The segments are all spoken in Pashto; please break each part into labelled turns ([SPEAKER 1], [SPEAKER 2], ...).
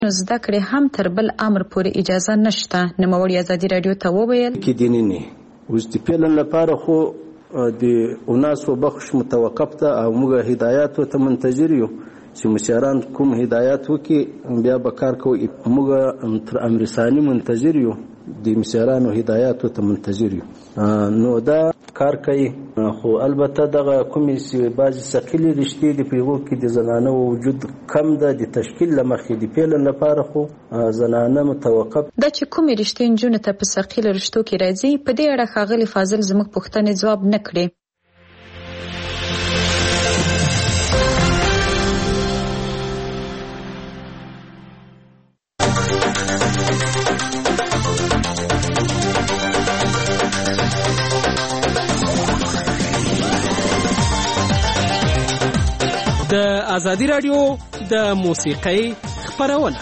[SPEAKER 1] زده کړې هم تر بل امر پورې اجازه نشته. نوموړي ازادي راډیو ته وویل
[SPEAKER 2] کې دیني نه اوس د پیلن لپاره خو د اوناس و بخش متوقف ته او موږ هدایات ته منتظر یو چې مشران کوم هدایات وکي بیا به کار کوي. موږ تر امر ثاني منتظر یو د مشرانو هدایات ته منتظر یو. نو دا کار کوي خو البته دغه کومې چې بعضې ثقیلې رشتې د پیغو کې د زنانه وجود کم ده د تشکیل له مخې د پیلن لپاره خو زنانه متوقف
[SPEAKER 1] دا چې کومې رشتې نجونو ته په ثقیله رشتو کې راځي. په دې اړه ښاغلي فاضل زموږ پوښتنې ځواب نه کړې.
[SPEAKER 3] د ازادي راډیو د موسیقۍ خپرونه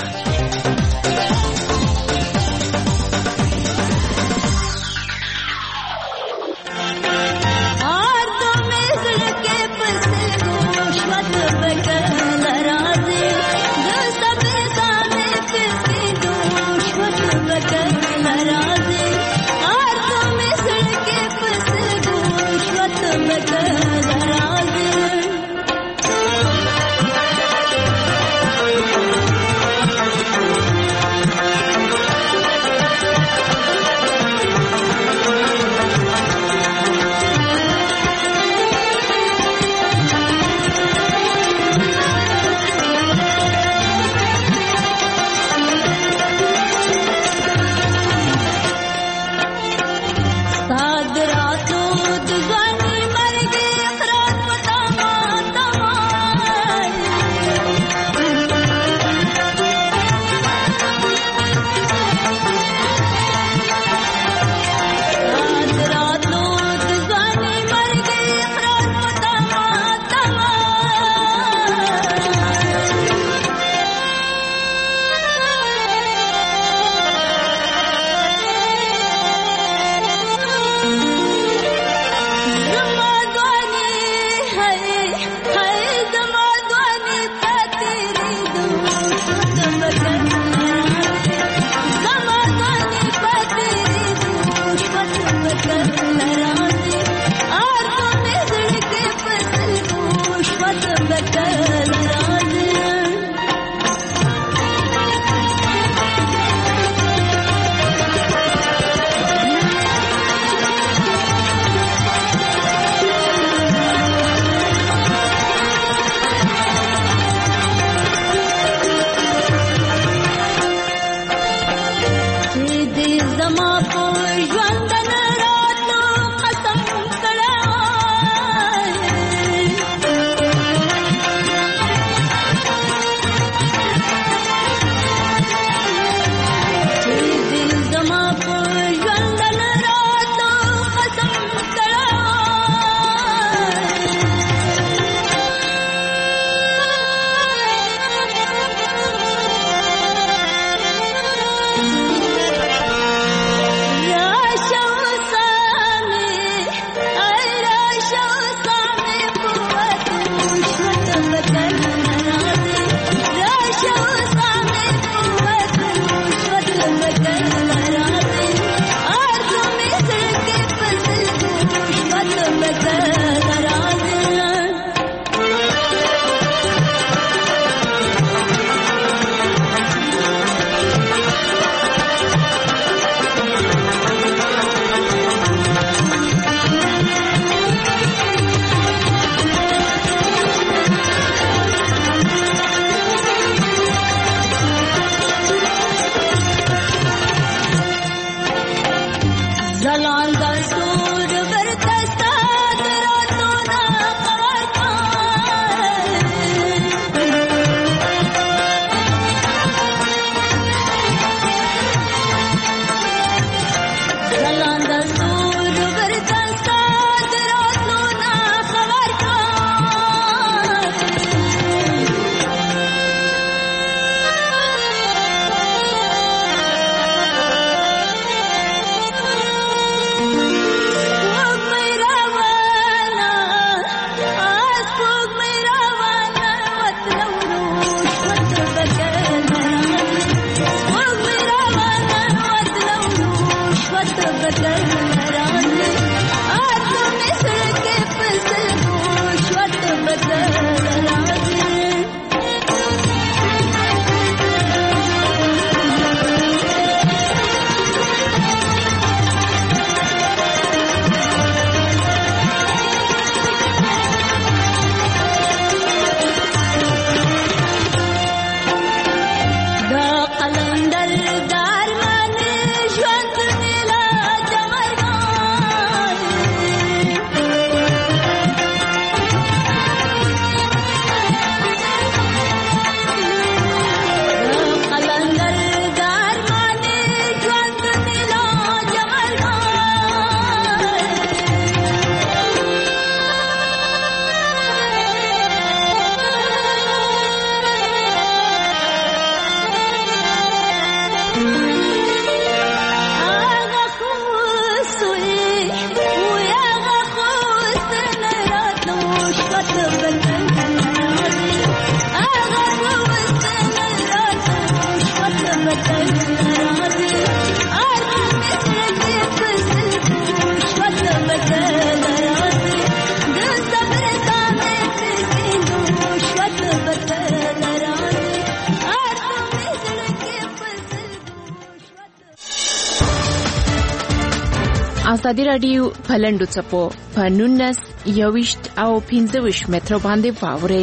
[SPEAKER 4] ازادي رادیو پلندو چپو په 19 21 او 25 متر باندې واوري.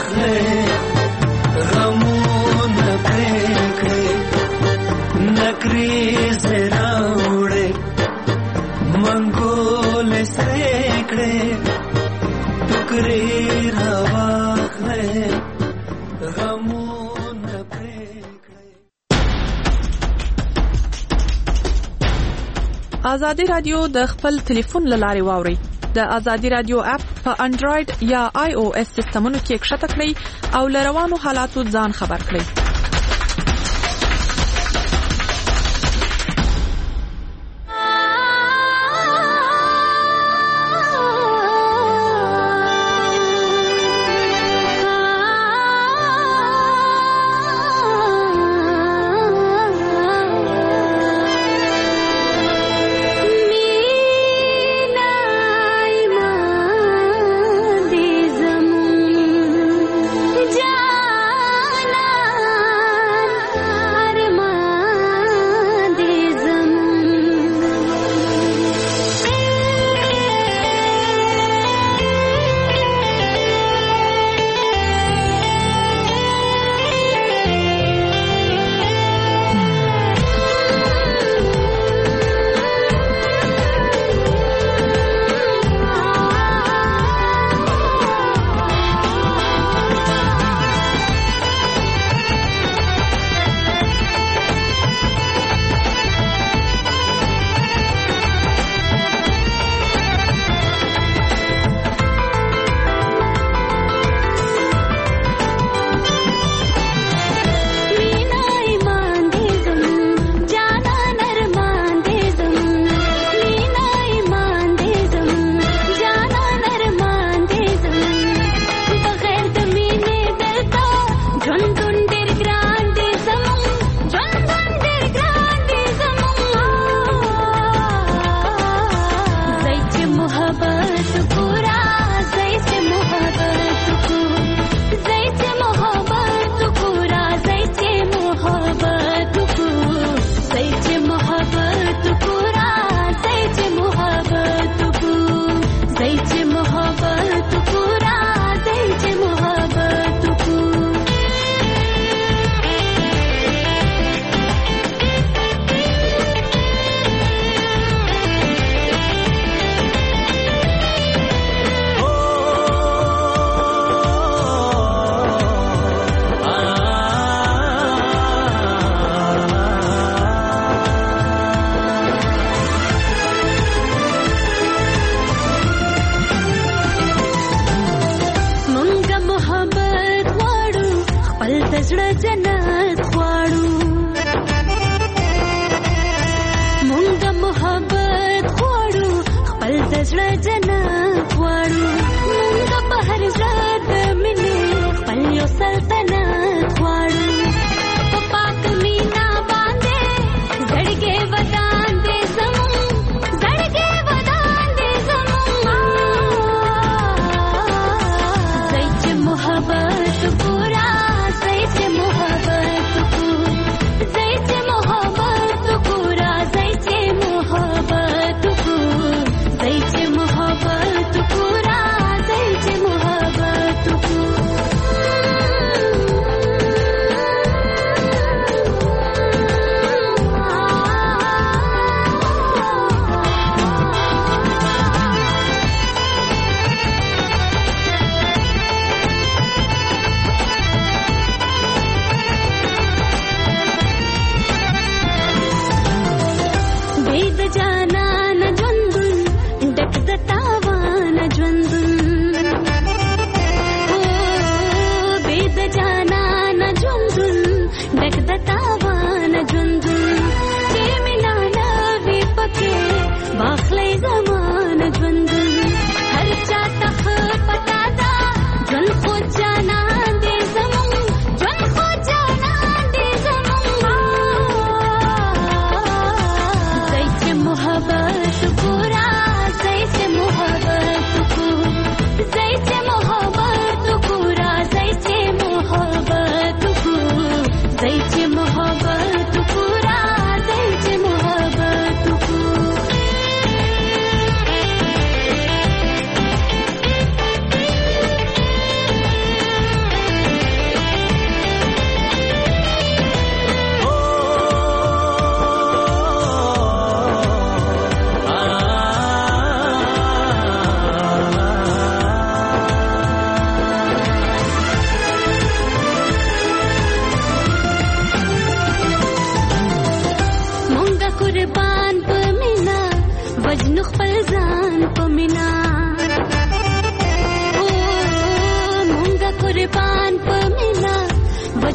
[SPEAKER 5] नकरी ازادي رادیو د خپل ټلیفون لارې واوري. د ازادي رادیو اپ په انډراید یا آی او اس سیستمونو کې ښکته کړئ او لروانو حالاتو ځان خبر کړئ.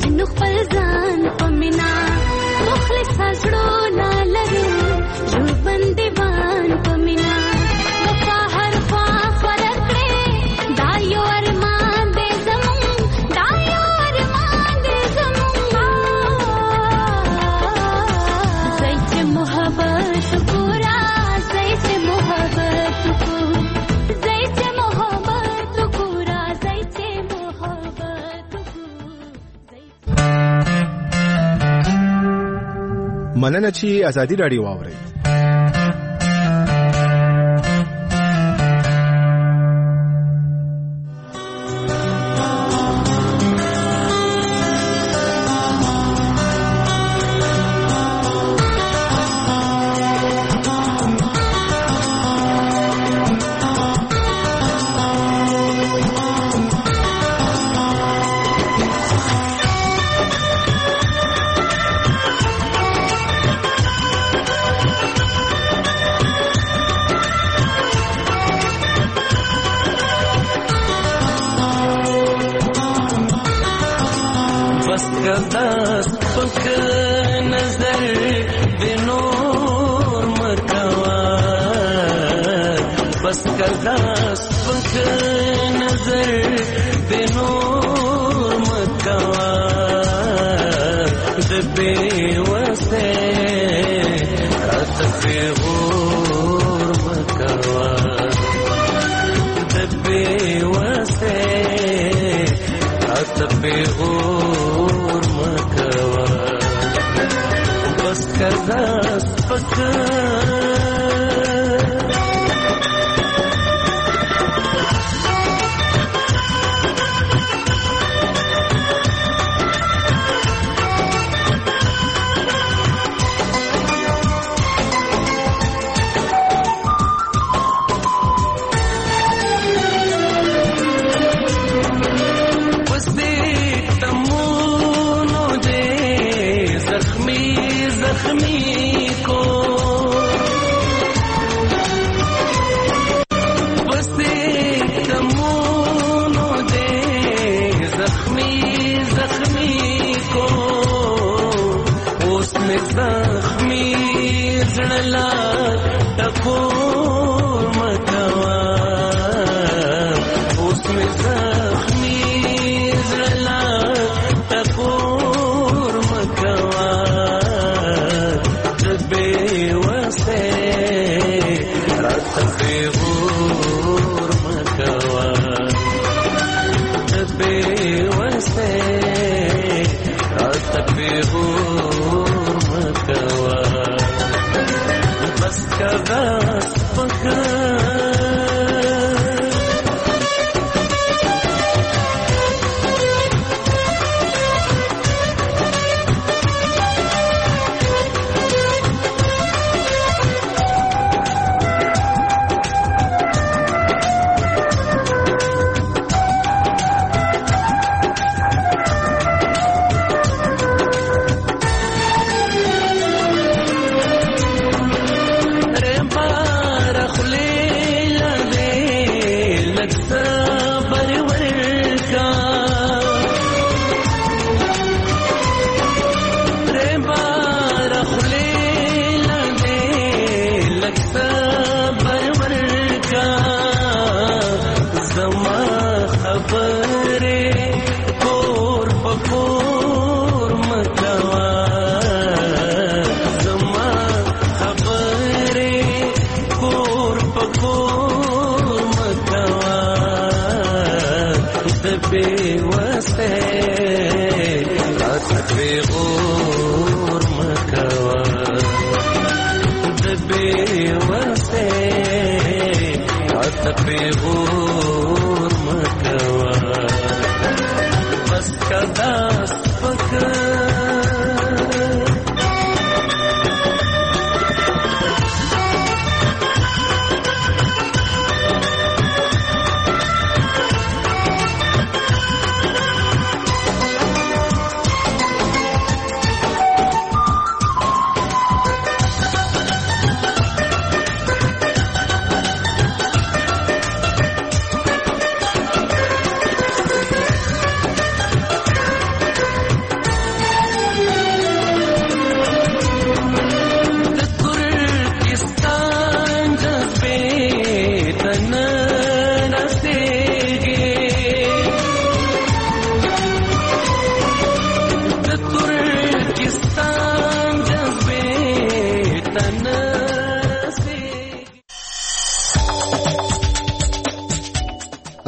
[SPEAKER 6] نو خپل ځان پمینا مخلص زړونه لري جوړ بنديوان پمینا وفا هر خوا فرق کړي دا یو ارمان دې زمون دا یو ارمان دې زمون زیت محبت پورا زیت محبت پورا زیت محبت پورا زیت محبت
[SPEAKER 7] مننه چې ازادي رادیو واوري.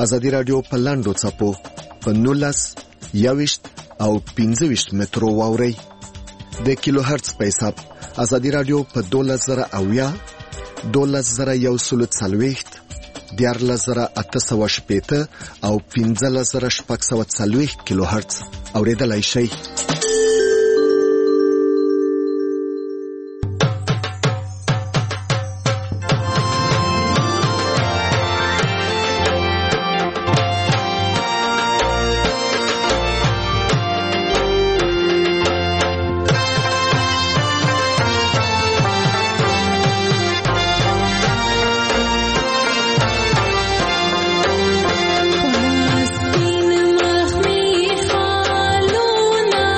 [SPEAKER 8] ازادي رادیو په لاندو څپو په 19 21 او 25 مترو واوري د کیلو هرتز په حساب ازادي رادیو په 12000 12140 14880 او 15640 کیلو هرتز اوریدلای شئ.
[SPEAKER 6] Pas din mahmi khaluna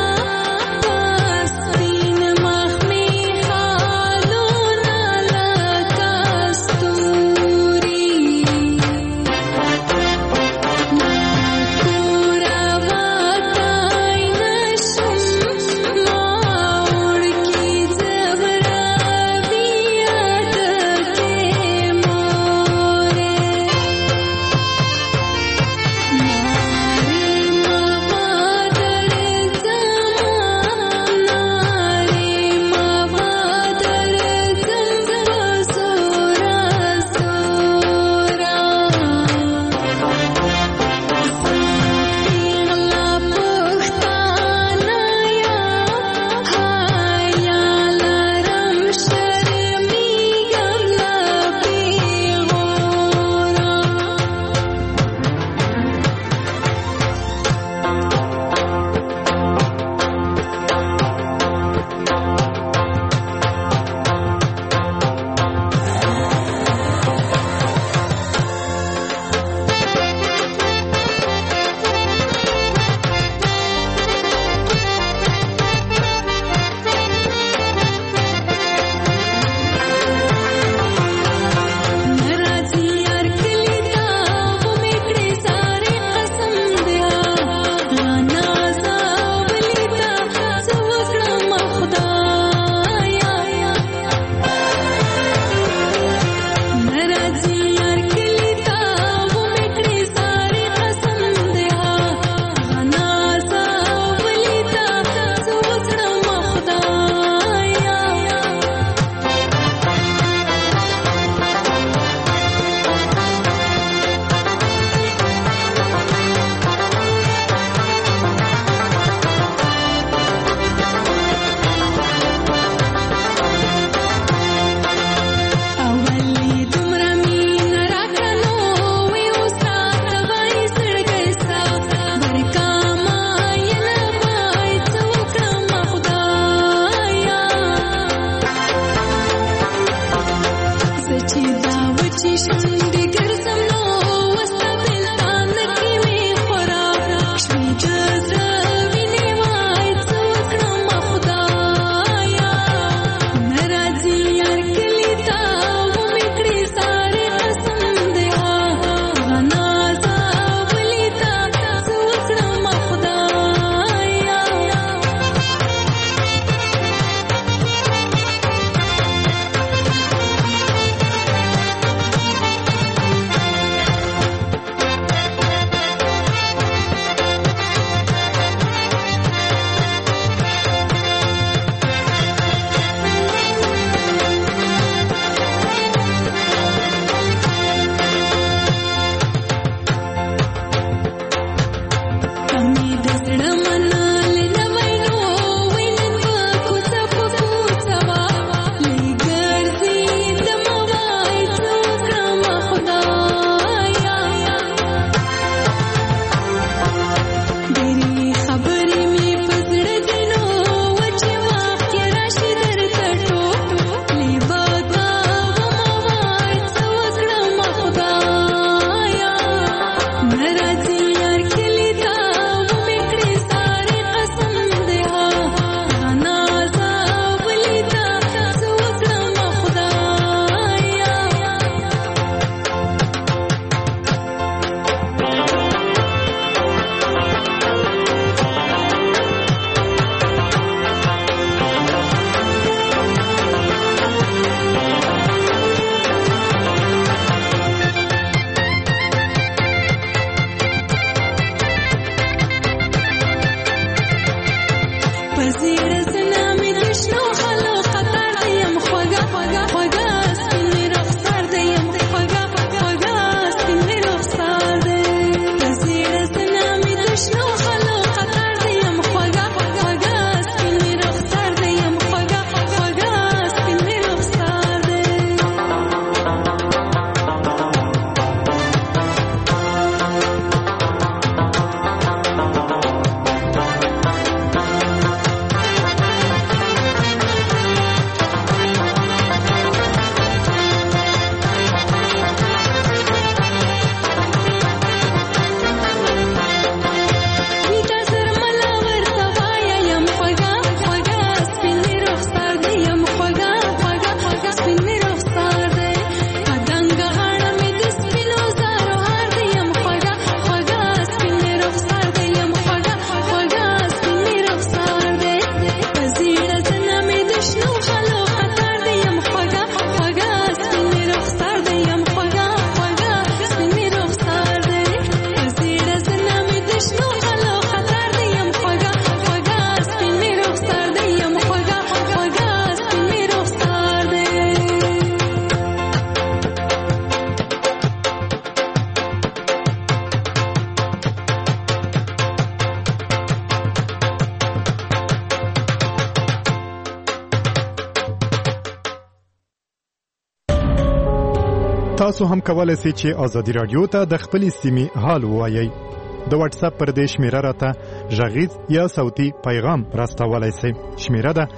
[SPEAKER 7] تاسو هم کولای شئ چې آزادي رادیو ته د خپل سیمې حال ووایئ. د واتس اپ پر دې شمیره راته غږیز یا صوتي پیغام راستولای شئ. شمیره ده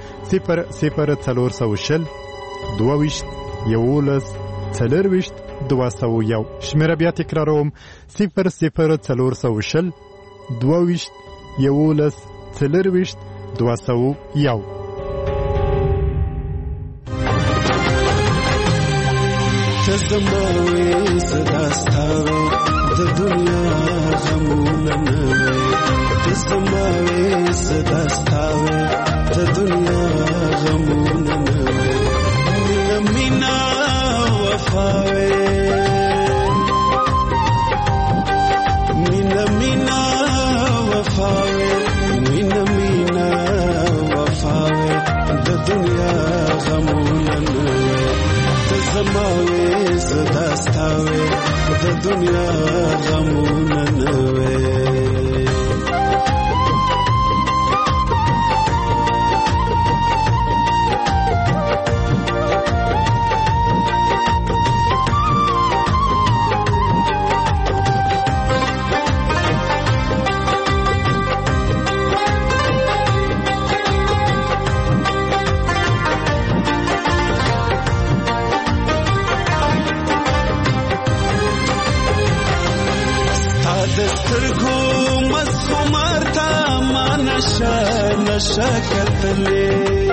[SPEAKER 7] 00420 22 11 40 201. شمیره بیا تکراروم 00420 22 11 40 201.
[SPEAKER 9] تزموي صداستاوي د دنیا غمونه نه تزموي صداستاوي د دنیا غمونه نه مینا وفاوي مینا وفاوي مینا وفاوي د دنیا غمونه نه تزموي صداستاوي د دنیا غمونه نه شکتلې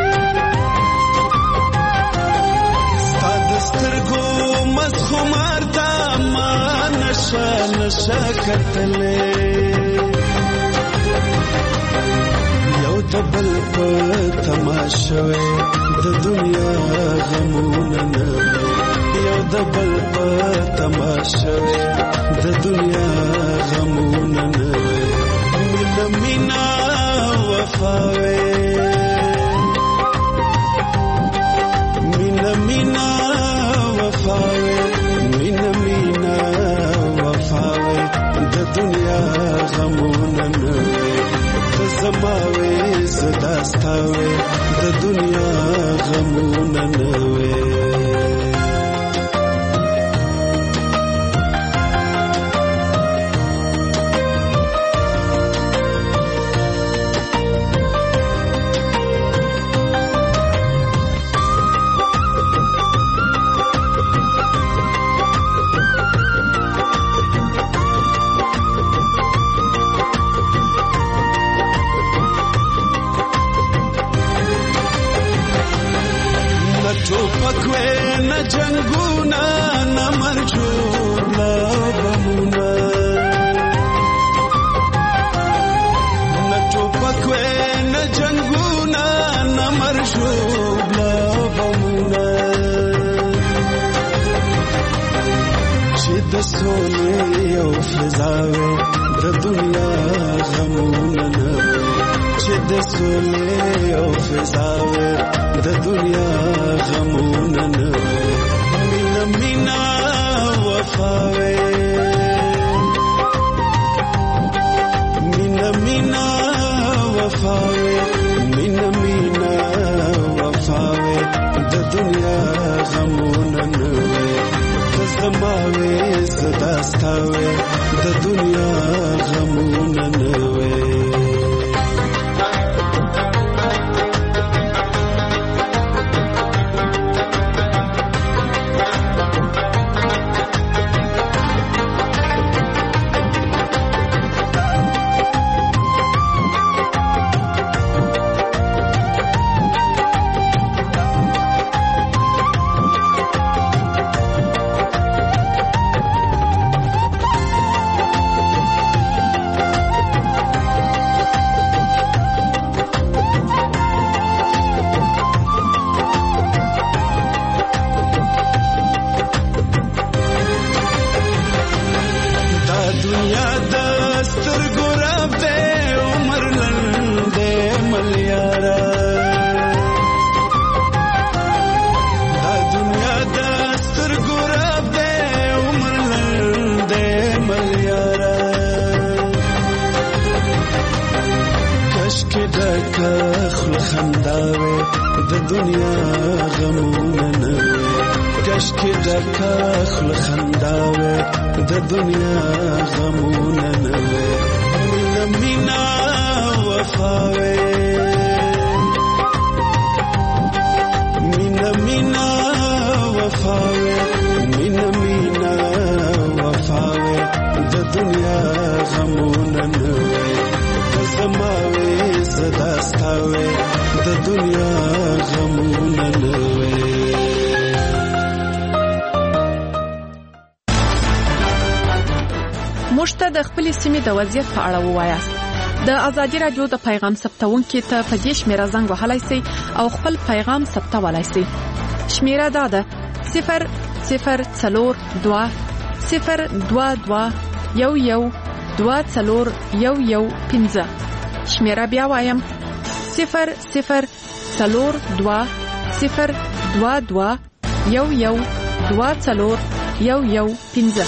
[SPEAKER 9] ستاد سترګو مسخمار تا ما نشه کتلې یو دبل په تماشوي د دنیا غمونه نه یو دبل په تماشوي د دنیا غمونه نه مینا وفاوي مینا وفاوي مینا وفاوي د دنیا غمونه نه تزموي صداستاوي د دنیا غمونه نه جنگونا نمرجور لابمونا نتو پکوے نجنگونا نمرجور لابمونا چه دسولی او فضاوی د دنیا غمونا چه د سولې او فضاوي د دنیا غمونه نه مینا مینا وفاوي مینا مینا وفاوي مینا مینا وفاوي د دنیا غمونه نه زماوي زداستاوي د دنیا غمونه نه
[SPEAKER 5] د خپل سیمې د وضعیت په اړه ووایاست. د ازادي رادیو د پیغام ثبتونکو ته په دې شمیره زنګ وهلای شئ او خپل پیغام ثبتولای شئ. شمیره دا ده 0042 022 112415. شمیره بیا وایم 0042 022 112415.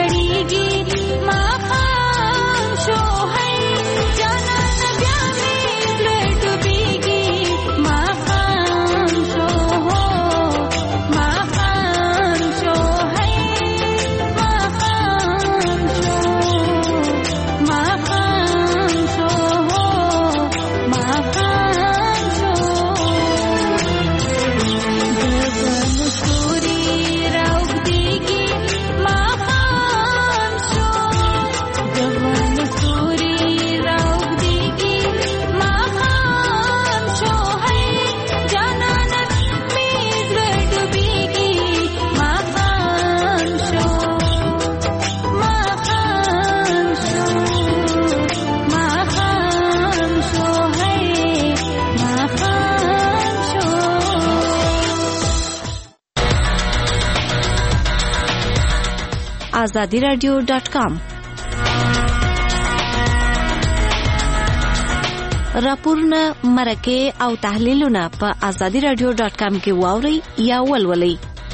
[SPEAKER 10] azadiradio.com راپورونه مرکه او تحلیلونه په azadiradio.com کې واوري یا ولولئ.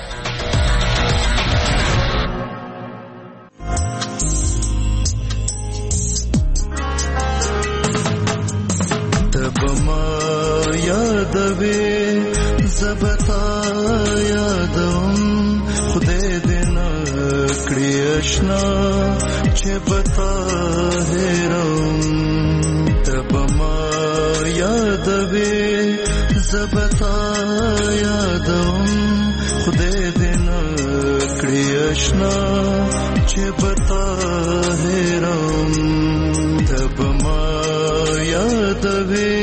[SPEAKER 11] تبما یادوي زبتا یادم خدای دې نکړي آشنا چې بتا هرم. تبما یادوي زبتا یادم خدای دې نکړي آشنا چې بتا هرم. تبما یادوي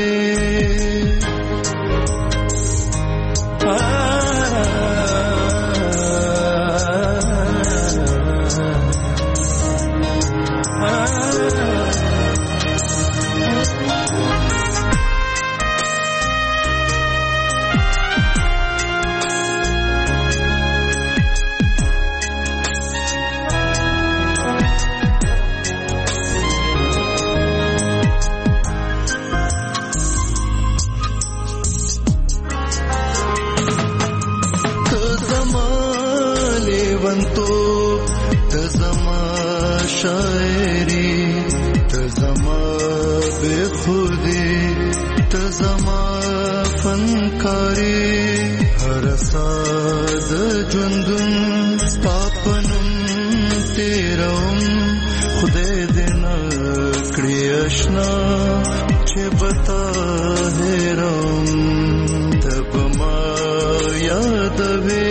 [SPEAKER 11] شاعری تزما بے خودی تزما فنکاری هر ساز جوندن ستاپنم تیرم خدای دې نکړي آشنا چې بتا هرم. تبما یادوي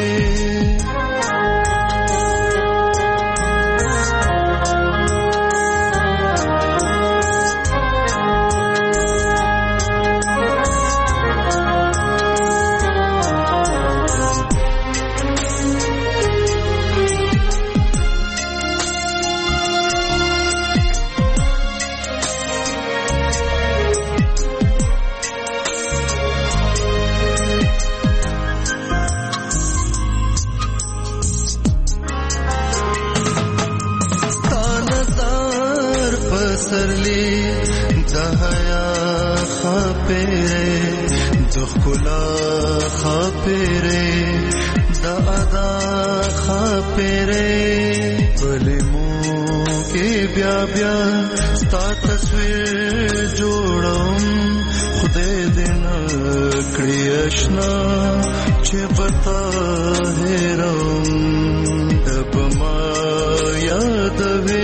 [SPEAKER 11] بیا بیا ستا تصویر جوړم خدای دې نکړي آشنا چې بتا هرم. تبما یادوي